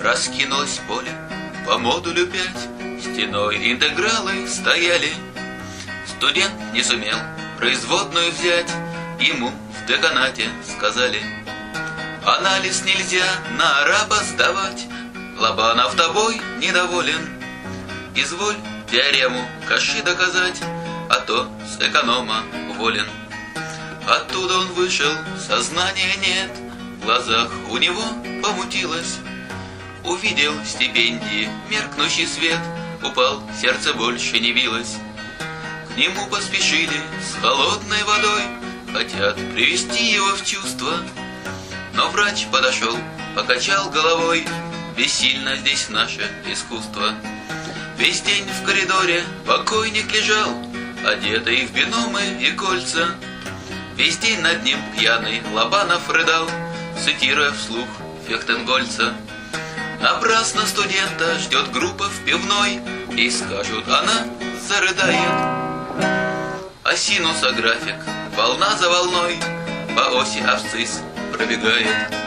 раскинулось поле, по модулю 5 стеной интегралы стояли. Студент не сумел производную взять, ему в деканате сказали: анализ нельзя на араба сдавать, Лобанов тобой недоволен. Изволь теорему Каши доказать, а то с эконома уволен. Оттуда он вышел, сознания нет, в глазах у него помутилось. Увидел стипендии меркнущий свет, упал, сердце больше не билось. К нему поспешили с холодной водой, хотят привести его в чувство. Но врач подошел, покачал головой: бессильно здесь наше искусство. Весь день в коридоре покойник лежал, одетый в биномы и кольца. Весь день над ним пьяный Лобанов рыдал, цитируя вслух Фехтенгольца. Напрасно студента ждет группа в пивной, ей скажут, она зарыдает. А синуса график, волна за волной, по оси абсцисс пробегает.